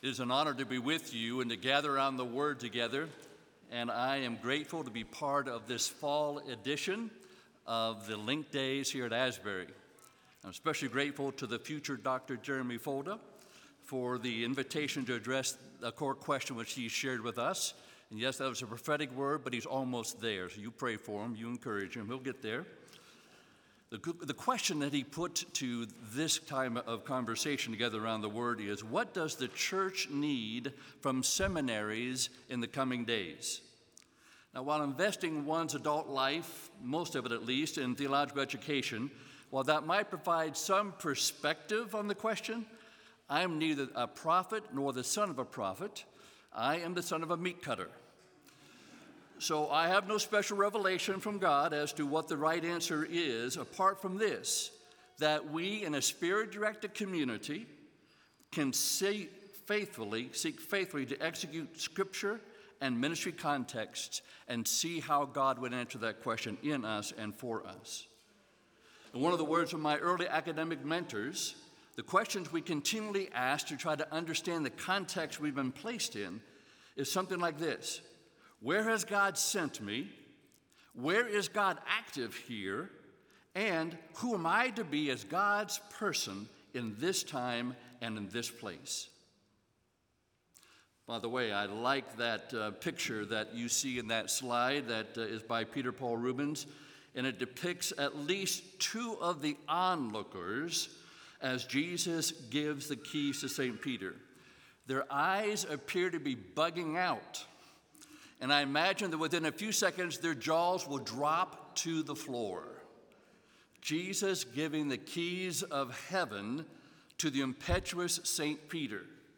It is an honor to be with you and to gather around the Word together, and I am grateful to be part of this fall edition of the Link Days here at Asbury. I'm especially grateful to the future Dr. Jeremy Folda for the invitation to address a core question which he shared with us. And yes, that was a prophetic word, but he's almost there. So you pray for him, you encourage him, he'll get there. The question that he put to this time of conversation together around the Word is, what does the church need from seminaries in the coming days? Now, while investing one's adult life, most of it at least, in theological education, while that might provide some perspective on the question, I am neither a prophet nor the son of a prophet. I am the son of a meat cutter. So I have no special revelation from God as to what the right answer is, apart from this, that we in a spirit-directed community can seek faithfully to execute Scripture and ministry contexts and see how God would answer that question in us and for us. And one of the words of my early academic mentors, the questions we continually ask to try to understand the context we've been placed in, is something like this. Where has God sent me? Where is God active here? And who am I to be as God's person in this time and in this place? By the way, I like that picture that you see in that slide that is by Peter Paul Rubens, and it depicts at least two of the onlookers as Jesus gives the keys to St. Peter. Their eyes appear to be bugging out. And I imagine that within a few seconds, their jaws will drop to the floor. Jesus giving the keys of heaven to the impetuous St. Peter.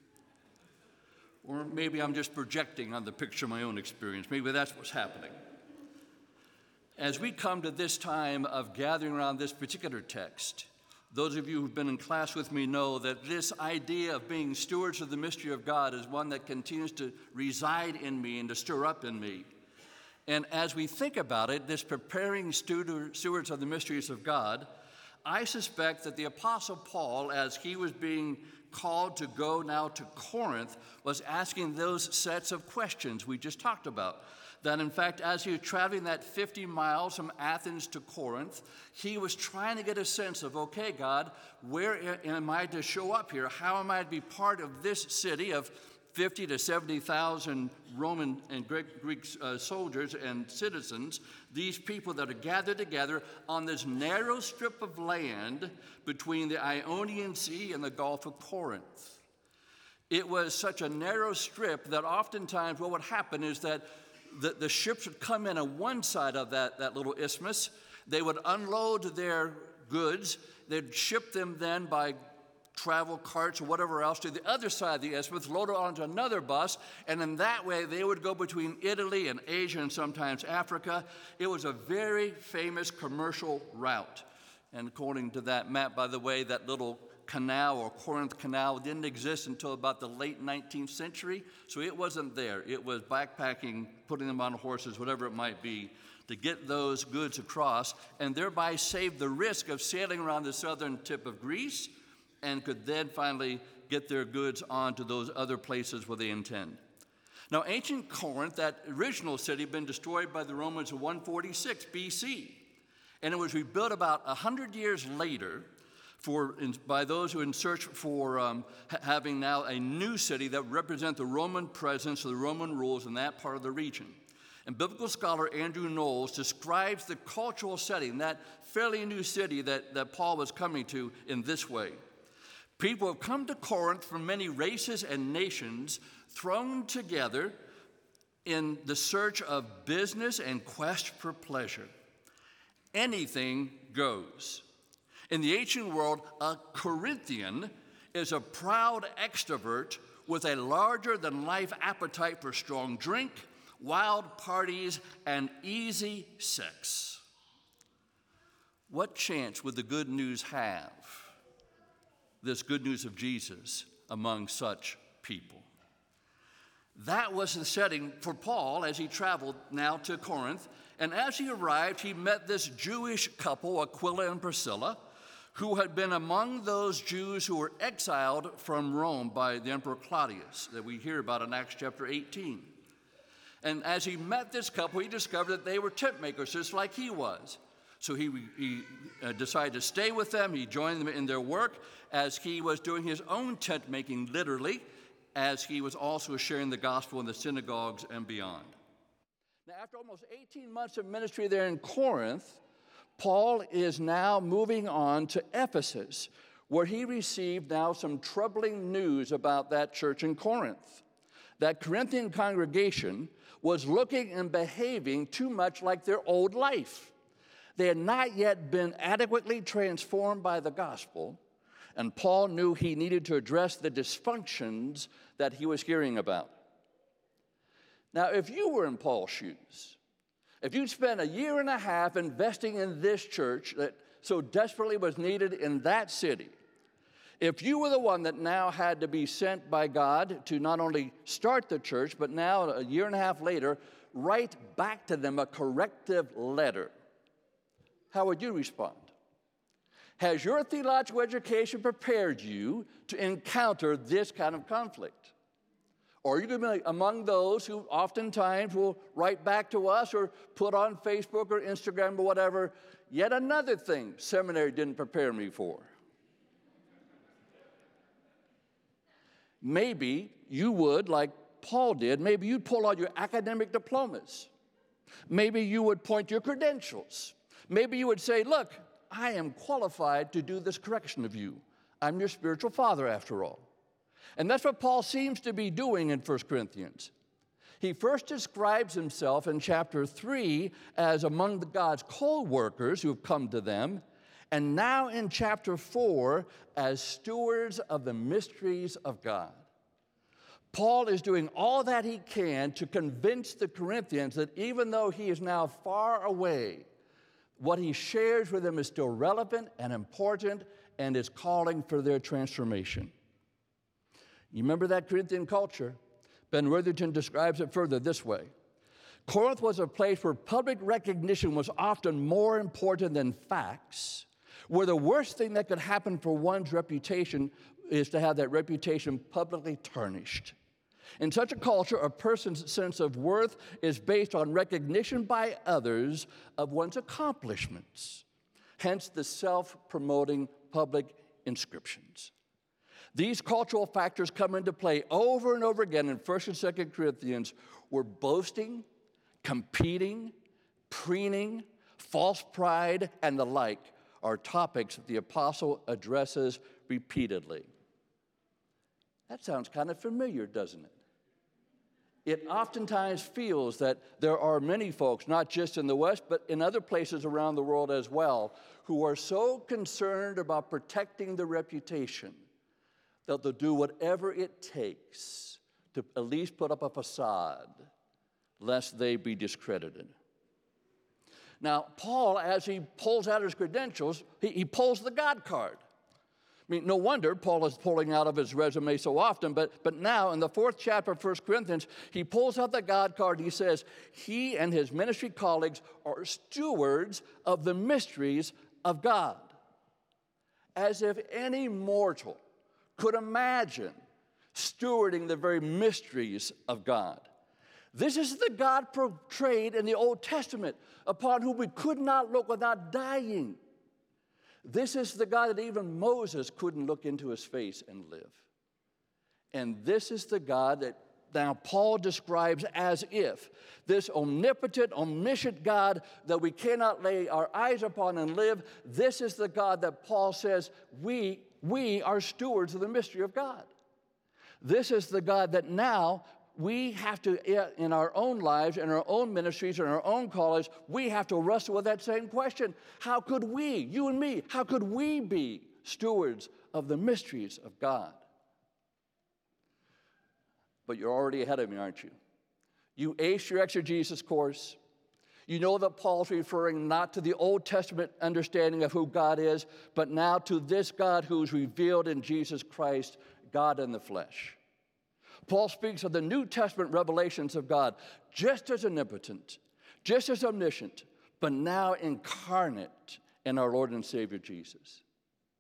Or maybe I'm just projecting on the picture of my own experience. Maybe that's what's happening. As we come to this time of gathering around this particular text, those of you who've been in class with me know that this idea of being stewards of the mystery of God is one that continues to reside in me and to stir up in me. And as we think about it, this preparing stewards of the mysteries of God, I suspect that the Apostle Paul, as he was being called to go now to Corinth, was asking those sets of questions we just talked about. That in fact, as he was traveling that 50 miles from Athens to Corinth, he was trying to get a sense of, okay, God, where am I to show up here? How am I to be part of this city of 50 to 70,000 Roman and Greek soldiers and citizens, these people that are gathered together on this narrow strip of land between the Ionian Sea and the Gulf of Corinth? It was such a narrow strip that oftentimes what would happen is that the ships would come in on one side of that little isthmus. They would unload their goods. They'd ship them then by travel carts or whatever else to the other side of the isthmus, load it onto another bus, and in that way they would go between Italy and Asia and sometimes Africa. It was a very famous commercial route. And according to that map, by the way, that little canal or Corinth Canal didn't exist until about the late 19th century, so it wasn't there. It was backpacking, putting them on horses, whatever it might be, to get those goods across and thereby save the risk of sailing around the southern tip of Greece and could then finally get their goods onto those other places where they intend. Now, ancient Corinth, that original city, had been destroyed by the Romans in 146 BC, and it was rebuilt about 100 years later by those who are in search for having now a new city that represent the Roman presence or the Roman rules in that part of the region. And biblical scholar Andrew Knowles describes the cultural setting, that fairly new city that Paul was coming to, in this way. People have come to Corinth from many races and nations, thrown together in the search of business and quest for pleasure. Anything goes. In the ancient world, a Corinthian is a proud extrovert with a larger-than-life appetite for strong drink, wild parties, and easy sex. What chance would the good news have, this good news of Jesus, among such people? That was the setting for Paul as he traveled now to Corinth. And as he arrived, he met this Jewish couple, Aquila and Priscilla, who had been among those Jews who were exiled from Rome by the Emperor Claudius that we hear about in Acts chapter 18. And as he met this couple, he discovered that they were tent makers, just like he was. So he decided to stay with them. He joined them in their work as he was doing his own tent making, literally, as he was also sharing the gospel in the synagogues and beyond. Now, after almost 18 months of ministry there in Corinth, Paul is now moving on to Ephesus, where he received now some troubling news about that church in Corinth. That Corinthian congregation was looking and behaving too much like their old life. They had not yet been adequately transformed by the gospel, and Paul knew he needed to address the dysfunctions that he was hearing about. Now, if you were in Paul's shoes, if you'd spent a year and a half investing in this church that so desperately was needed in that city, if you were the one that now had to be sent by God to not only start the church, but now a year and a half later, write back to them a corrective letter, how would you respond? Has your theological education prepared you to encounter this kind of conflict? Or are you going to be among those who oftentimes will write back to us or put on Facebook or Instagram or whatever, yet another thing seminary didn't prepare me for? Maybe you would, like Paul did, maybe you'd pull out your academic diplomas. Maybe you would point your credentials. Maybe you would say, look, I am qualified to do this correction of you. I'm your spiritual father, after all. And that's what Paul seems to be doing in 1 Corinthians. He first describes himself in chapter 3 as among God's co-workers who have come to them, and now in chapter 4 as stewards of the mysteries of God. Paul is doing all that he can to convince the Corinthians that even though he is now far away, what he shares with them is still relevant and important and is calling for their transformation. You remember that Corinthian culture? Ben Worthington describes it further this way. Corinth was a place where public recognition was often more important than facts, where the worst thing that could happen for one's reputation is to have that reputation publicly tarnished. In such a culture, a person's sense of worth is based on recognition by others of one's accomplishments, hence the self-promoting public inscriptions. These cultural factors come into play over and over again in 1 and 2 Corinthians, where boasting, competing, preening, false pride, and the like are topics that the apostle addresses repeatedly. That sounds kind of familiar, doesn't it? It oftentimes feels that there are many folks, not just in the West, but in other places around the world as well, who are so concerned about protecting the reputation that they'll do whatever it takes to at least put up a facade, lest they be discredited. Now, Paul, as he pulls out his credentials, he pulls the God card. I mean, no wonder Paul is pulling out of his resume so often, but now in the 4th chapter of 1 Corinthians, he pulls out the God card. He says he and his ministry colleagues are stewards of the mysteries of God. As if any mortal could imagine stewarding the very mysteries of God. This is the God portrayed in the Old Testament, upon whom we could not look without dying. This is the God that even Moses couldn't look into his face and live. And this is the God that now Paul describes as if this omnipotent, omniscient God that we cannot lay our eyes upon and live, this is the God that Paul says we are stewards of the mystery of God. This is the God that now we have to, in our own lives, in our own ministries, in our own callings, we have to wrestle with that same question. How could we, you and me, how could we be stewards of the mysteries of God? But you're already ahead of me, aren't you? You aced your exegesis course. You know that Paul's referring not to the Old Testament understanding of who God is, but now to this God who's revealed in Jesus Christ, God in the flesh. Paul speaks of the New Testament revelations of God, just as omnipotent, just as omniscient, but now incarnate in our Lord and Savior Jesus.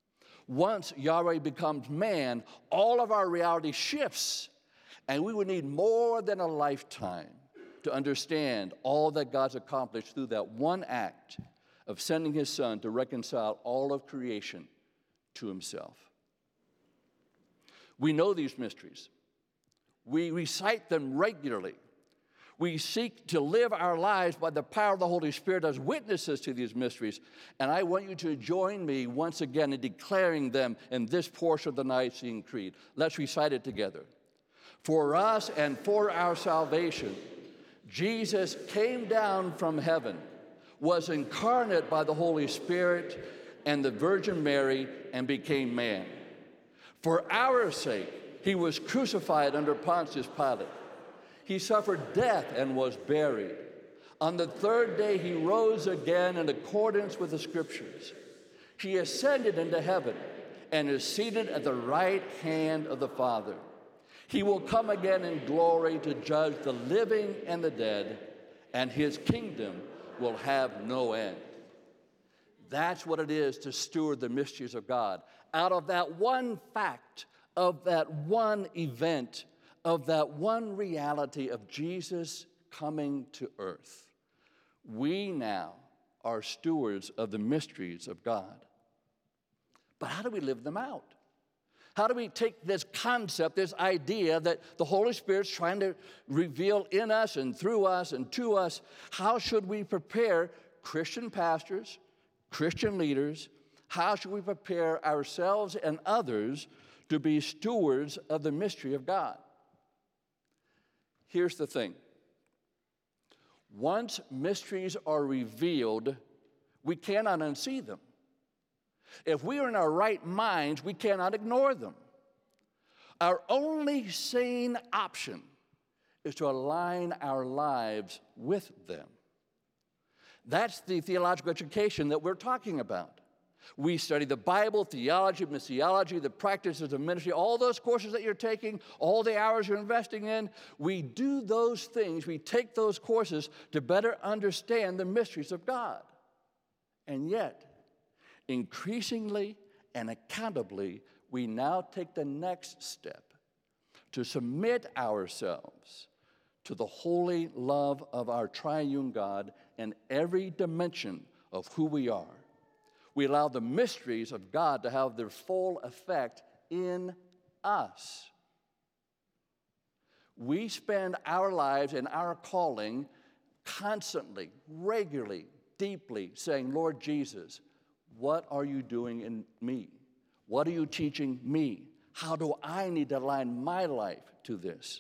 Once Yahweh becomes man, all of our reality shifts, and we would need more than a lifetime to understand all that God's accomplished through that one act of sending his Son to reconcile all of creation to himself. We know these mysteries. We recite them regularly. We seek to live our lives by the power of the Holy Spirit as witnesses to these mysteries. And I want you to join me once again in declaring them in this portion of the Nicene Creed. Let's recite it together. For us and for our salvation, Jesus came down from heaven, was incarnate by the Holy Spirit and the Virgin Mary, and became man. For our sake, he was crucified under Pontius Pilate. He suffered death and was buried. On the third day, he rose again in accordance with the Scriptures. He ascended into heaven and is seated at the right hand of the Father. He will come again in glory to judge the living and the dead, and his kingdom will have no end. That's what it is to steward the mysteries of God. Out of that one fact, of that one event, of that one reality of Jesus coming to earth, we now are stewards of the mysteries of God. But how do we live them out? How do we take this concept, this idea that the Holy Spirit's trying to reveal in us and through us and to us? How should we prepare Christian pastors, Christian leaders? How should we prepare ourselves and others to be stewards of the mystery of God? Here's the thing. Once mysteries are revealed, we cannot unsee them. If we are in our right minds, we cannot ignore them. Our only sane option is to align our lives with them. That's the theological education that we're talking about. We study the Bible, theology, missiology, the practices of ministry, all those courses that you're taking, all the hours you're investing in. We do those things, we take those courses to better understand the mysteries of God. And yet, increasingly and accountably, we now take the next step to submit ourselves to the holy love of our triune God in every dimension of who we are. We allow the mysteries of God to have their full effect in us. We spend our lives and our calling constantly, regularly, deeply saying, Lord Jesus, what are you doing in me? What are you teaching me? How do I need to align my life to this?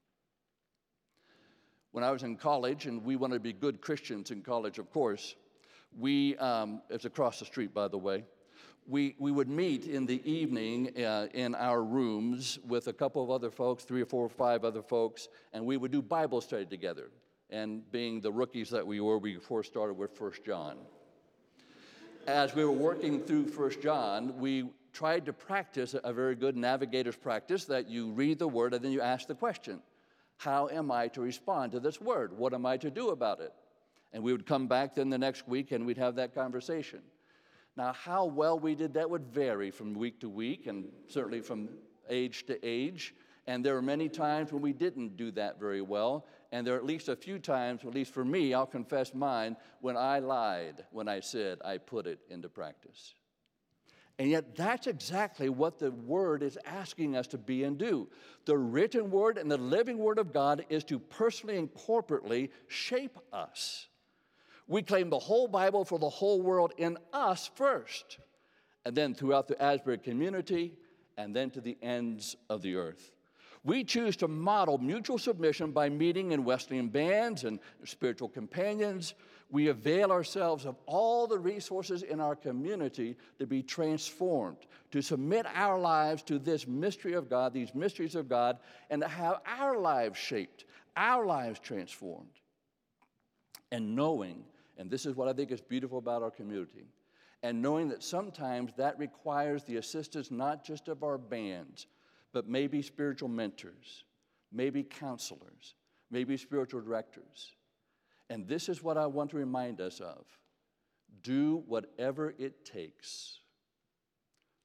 When I was in college, and we wanted to be good Christians in college, of course, it's across the street, by the way, we would meet in the evening in our rooms with a couple of other folks, 3 or 4 or 5 other folks, and we would do Bible study together. And being the rookies that we were, we first started with 1 John. As we were working through 1 John, we tried to practice a very good navigator's practice that you read the word and then you ask the question, how am I to respond to this word? What am I to do about it? And we would come back then the next week and we'd have that conversation. Now, how well we did that would vary from week to week and certainly from age to age. And there were many times when we didn't do that very well. And there are at least a few times, at least for me, I'll confess mine, when I lied when I said I put it into practice. And yet that's exactly what the Word is asking us to be and do. The written Word and the living Word of God is to personally and corporately shape us. We claim the whole Bible for the whole world in us first, and then throughout the Asbury community, and then to the ends of the earth. We choose to model mutual submission by meeting in Wesleyan bands and spiritual companions. We avail ourselves of all the resources in our community to be transformed, to submit our lives to this mystery of God, these mysteries of God, and to have our lives shaped, our lives transformed. And knowing, and this is what I think is beautiful about our community, and knowing that sometimes that requires the assistance not just of our bands, but maybe spiritual mentors, maybe counselors, maybe spiritual directors. And this is what I want to remind us of. Do whatever it takes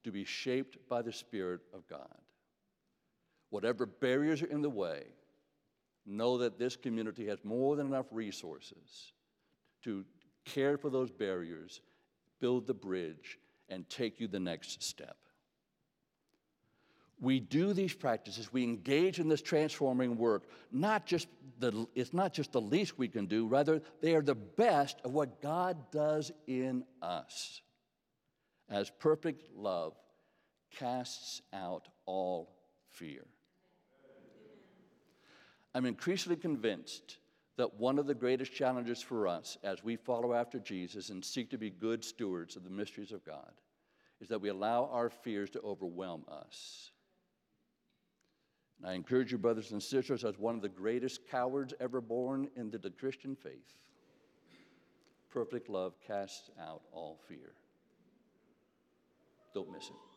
to be shaped by the Spirit of God. Whatever barriers are in the way, know that this community has more than enough resources to care for those barriers, build the bridge, and take you the next step. We do these practices, we engage in this transforming work, it's not just the least we can do, rather they are the best of what God does in us. As perfect love casts out all fear. I'm increasingly convinced that one of the greatest challenges for us as we follow after Jesus and seek to be good stewards of the mysteries of God is that we allow our fears to overwhelm us. And I encourage you, brothers and sisters, as one of the greatest cowards ever born into the Christian faith, perfect love casts out all fear. Don't miss it.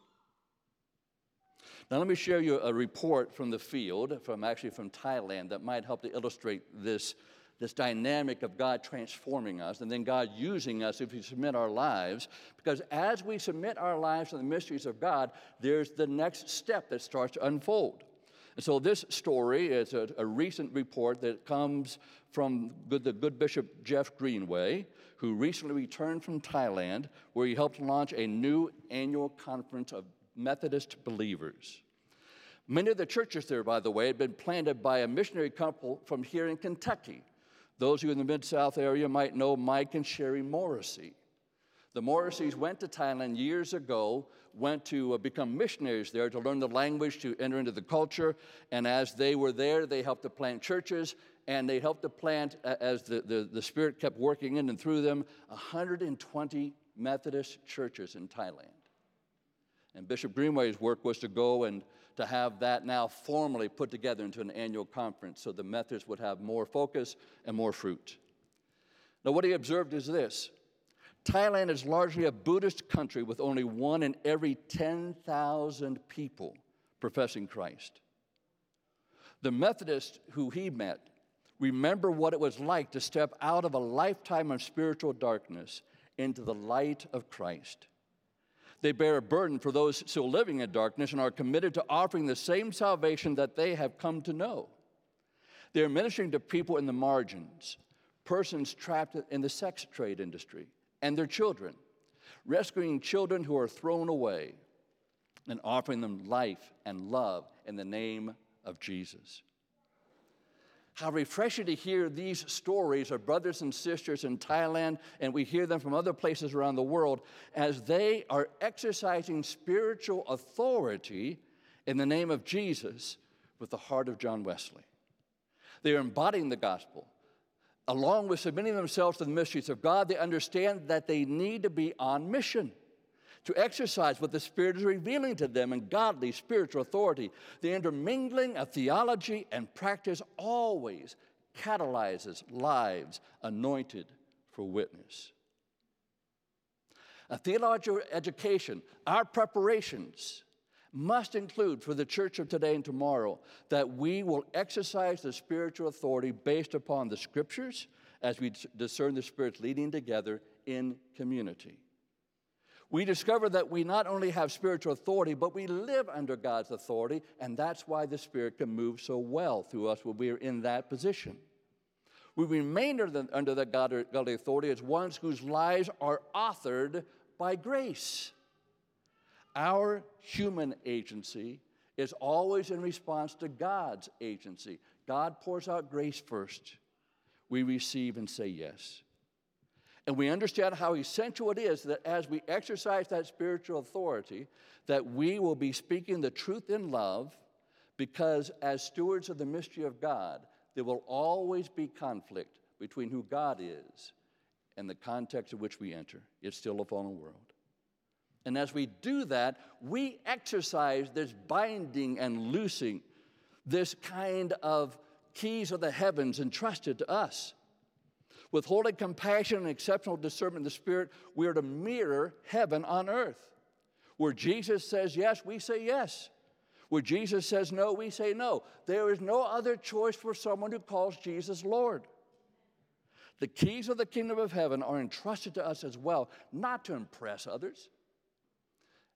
Now let me share you a report from the field, from Thailand, that might help to illustrate this dynamic of God transforming us and then God using us if we submit our lives. Because as we submit our lives to the mysteries of God, there's the next step that starts to unfold. And so this story is a recent report that comes from the good Bishop Jeff Greenway, who recently returned from Thailand, where he helped launch a new annual conference of Methodist believers. Many of the churches there, by the way, had been planted by a missionary couple from here in Kentucky. Those who in the Mid-South area might know Mike and Sherry Morrissey. The Morrisseys went to Thailand years ago, went to become missionaries there to learn the language, to enter into the culture, and as they were there, they helped to plant churches, and they helped to plant, as the Spirit kept working in and through them, 120 Methodist churches in Thailand. And Bishop Greenway's work was to go and to have that now formally put together into an annual conference so the Methodists would have more focus and more fruit. Now, what he observed is this. Thailand is largely a Buddhist country with only 1 in every 10,000 people professing Christ. The Methodists who he met remember what it was like to step out of a lifetime of spiritual darkness into the light of Christ. They bear a burden for those still living in darkness and are committed to offering the same salvation that they have come to know. They are ministering to people in the margins, persons trapped in the sex trade industry, and their children, rescuing children who are thrown away, and offering them life and love in the name of Jesus. How refreshing to hear these stories of brothers and sisters in Thailand, and we hear them from other places around the world, as they are exercising spiritual authority in the name of Jesus with the heart of John Wesley. They are embodying the gospel. Along with submitting themselves to the mysteries of God, they understand that they need to be on mission, to exercise what the Spirit is revealing to them in godly spiritual authority. The intermingling of theology and practice always catalyzes lives anointed for witness. A theological education, our preparations, must include for the church of today and tomorrow that we will exercise the spiritual authority based upon the Scriptures as we discern the Spirit's leading together in community. We discover that we not only have spiritual authority, but we live under God's authority, and that's why the Spirit can move so well through us when we are in that position. We remain under the godly authority as ones whose lives are authored by grace. Our human agency is always in response to God's agency. God pours out grace first. We receive and say yes. And we understand how essential it is that as we exercise that spiritual authority, that we will be speaking the truth in love, because as stewards of the mystery of God, there will always be conflict between who God is and the context in which we enter. It's still a fallen world. And as we do that, we exercise this binding and loosing, this kind of keys of the heavens entrusted to us. With holy compassion and exceptional discernment of the Spirit, we are to mirror heaven on earth. Where Jesus says yes, we say yes. Where Jesus says no, we say no. There is no other choice for someone who calls Jesus Lord. The keys of the kingdom of heaven are entrusted to us as well, not to impress others.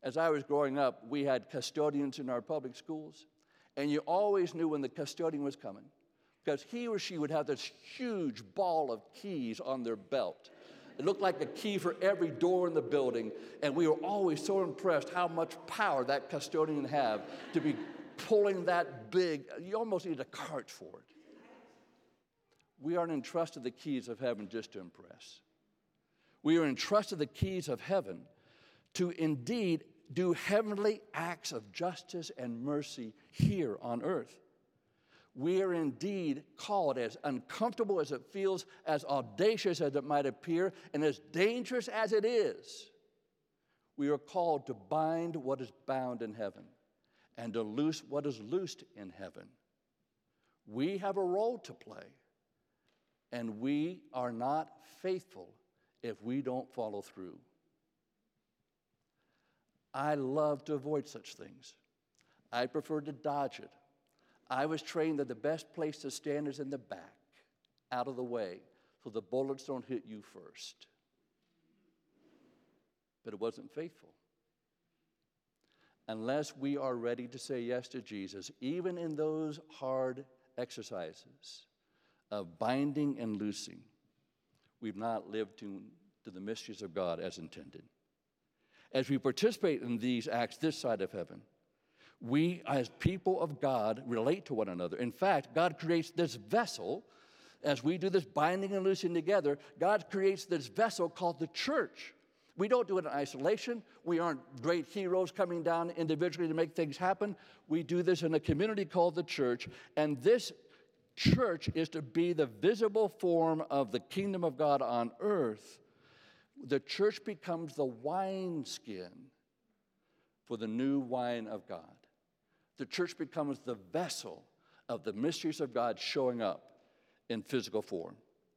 As I was growing up, we had custodians in our public schools, and you always knew when the custodian was coming because he or she would have this huge ball of keys on their belt. It looked like a key for every door in the building, and we were always so impressed how much power that custodian had to be pulling that big. You almost need a cart for it. We aren't entrusted the keys of heaven just to impress. We are entrusted the keys of heaven to indeed do heavenly acts of justice and mercy here on earth. We are indeed called, as uncomfortable as it feels, as audacious as it might appear, and as dangerous as it is, we are called to bind what is bound in heaven and to loose what is loosed in heaven. We have a role to play, and we are not faithful if we don't follow through. I love to avoid such things. I prefer to dodge it. I was trained that the best place to stand is in the back, out of the way, so the bullets don't hit you first. But it wasn't faithful. Unless we are ready to say yes to Jesus, even in those hard exercises of binding and loosing, we've not lived to the mysteries of God as intended. As we participate in these acts this side of heaven, we as people of God relate to one another. In fact, God creates this vessel. As we do this binding and loosing together, God creates this vessel called the church. We don't do it in isolation. We aren't great heroes coming down individually to make things happen. We do this in a community called the church, and this church is to be the visible form of the kingdom of God on earth. The church becomes the wineskin for the new wine of God. The church becomes the vessel of the mysteries of God showing up in physical form.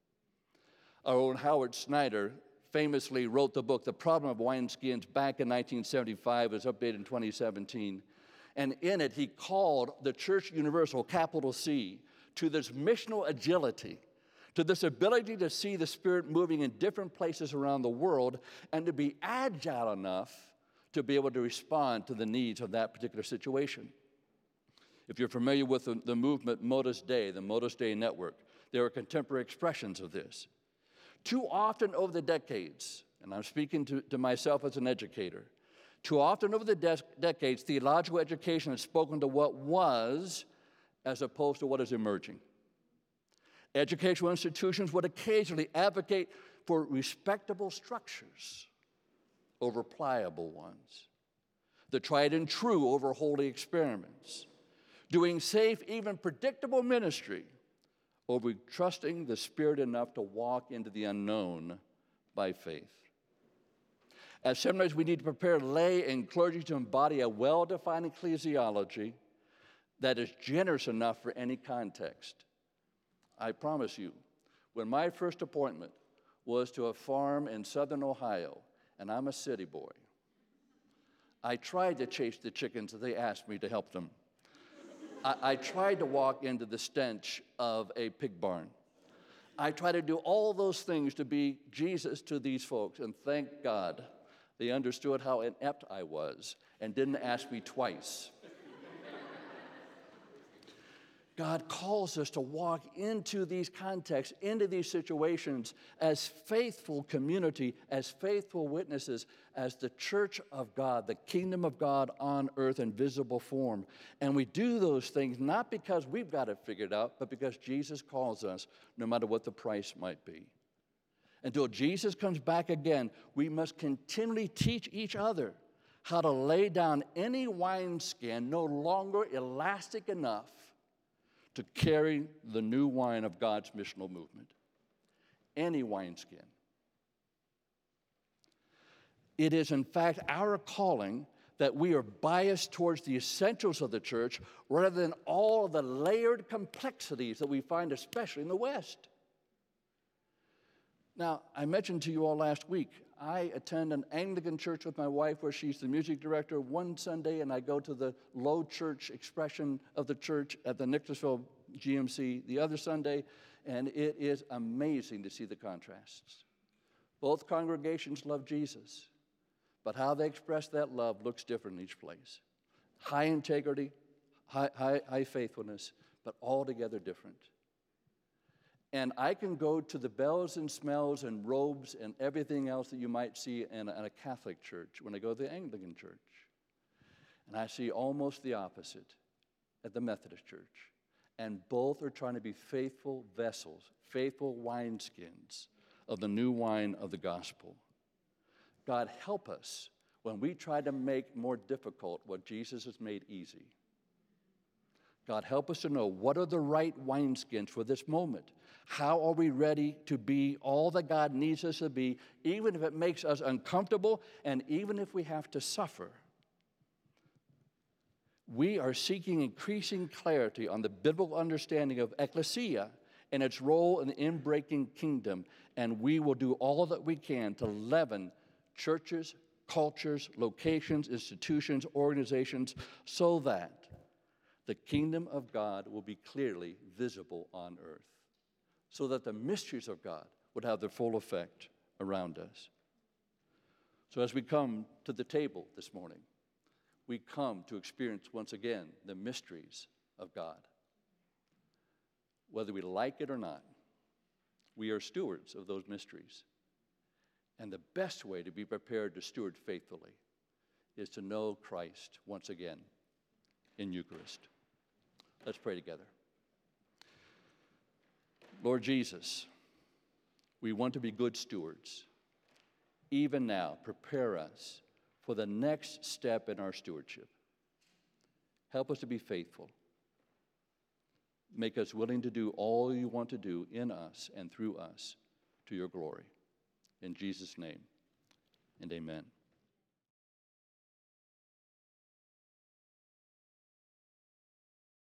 Our own Howard Snyder famously wrote the book, The Problem of Wineskins, back in 1975. It was updated in 2017. And in it, he called the Church Universal, capital C, to this missional agility, to this ability to see the Spirit moving in different places around the world and to be agile enough to be able to respond to the needs of that particular situation. If you're familiar with the movement Modus Dei, the Modus Dei network, there are contemporary expressions of this. Too often over the decades, and I'm speaking to myself as an educator, too often over the decades, theological education has spoken to what was as opposed to what is emerging. Educational institutions would occasionally advocate for respectable structures over pliable ones, the tried and true over holy experiments, doing safe, even predictable ministry over trusting the Spirit enough to walk into the unknown by faith. As seminaries, we need to prepare lay and clergy to embody a well-defined ecclesiology that is generous enough for any context. I promise you, when my first appointment was to a farm in southern Ohio, and I'm a city boy, I tried to chase the chickens that they asked me to help them. I tried to walk into the stench of a pig barn. I tried to do all those things to be Jesus to these folks, and thank God they understood how inept I was and didn't ask me twice. God calls us to walk into these contexts, into these situations as faithful community, as faithful witnesses, as the church of God, the kingdom of God on earth in visible form. And we do those things not because we've got it figured out, but because Jesus calls us, no matter what the price might be. Until Jesus comes back again, we must continually teach each other how to lay down any wineskin no longer elastic enough to carry the new wine of God's missional movement. Any wineskin. It is, in fact, our calling that we are biased towards the essentials of the church rather than all of the layered complexities that we find, especially in the West. Now, I mentioned to you all last week, I attend an Anglican church with my wife where she's the music director one Sunday, and I go to the low church expression of the church at the Nicholasville GMC the other Sunday, and it is amazing to see the contrasts. Both congregations love Jesus, but how they express that love looks different in each place. High integrity, high faithfulness, but altogether different. And I can go to the bells and smells and robes and everything else that you might see in a Catholic church when I go to the Anglican church. And I see almost the opposite at the Methodist church. And both are trying to be faithful vessels, faithful wineskins of the new wine of the gospel. God, help us when we try to make more difficult what Jesus has made easy. God, help us to know what are the right wineskins for this moment. How are we ready to be all that God needs us to be, even if it makes us uncomfortable and even if we have to suffer? We are seeking increasing clarity on the biblical understanding of ecclesia and its role in the inbreaking kingdom, and we will do all that we can to leaven churches, cultures, locations, institutions, organizations, so that the kingdom of God will be clearly visible on earth, so that the mysteries of God would have their full effect around us. So as we come to the table this morning, we come to experience once again the mysteries of God. Whether we like it or not, we are stewards of those mysteries. And the best way to be prepared to steward faithfully is to know Christ once again in Eucharist. Let's pray together. Lord Jesus, we want to be good stewards. Even now, prepare us for the next step in our stewardship. Help us to be faithful. Make us willing to do all you want to do in us and through us to your glory. In Jesus' name, and amen.